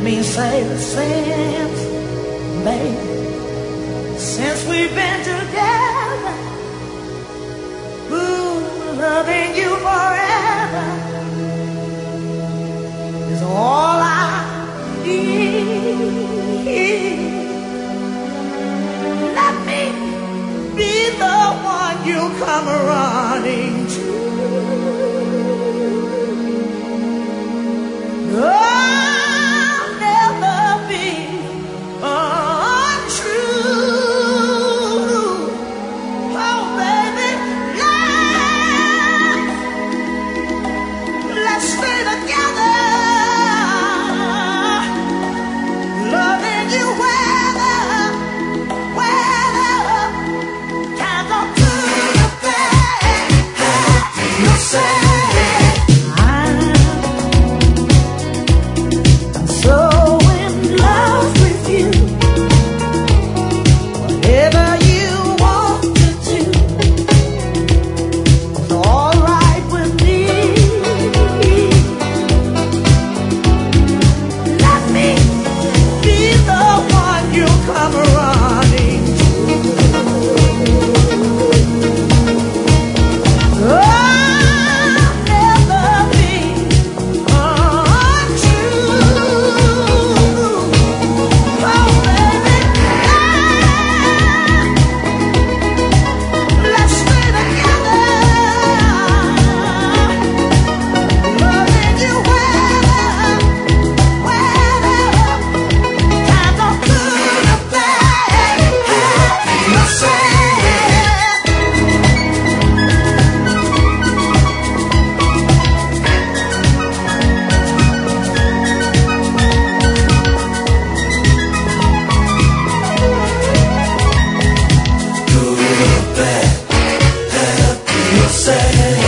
me say the since, baby, since we've been together, ooh, loving you forever is all I need. Let me be the one you come running to. I'll never be untrue. Oh, baby, let's stay together, loving you weather, can't go through the bad, you say. Say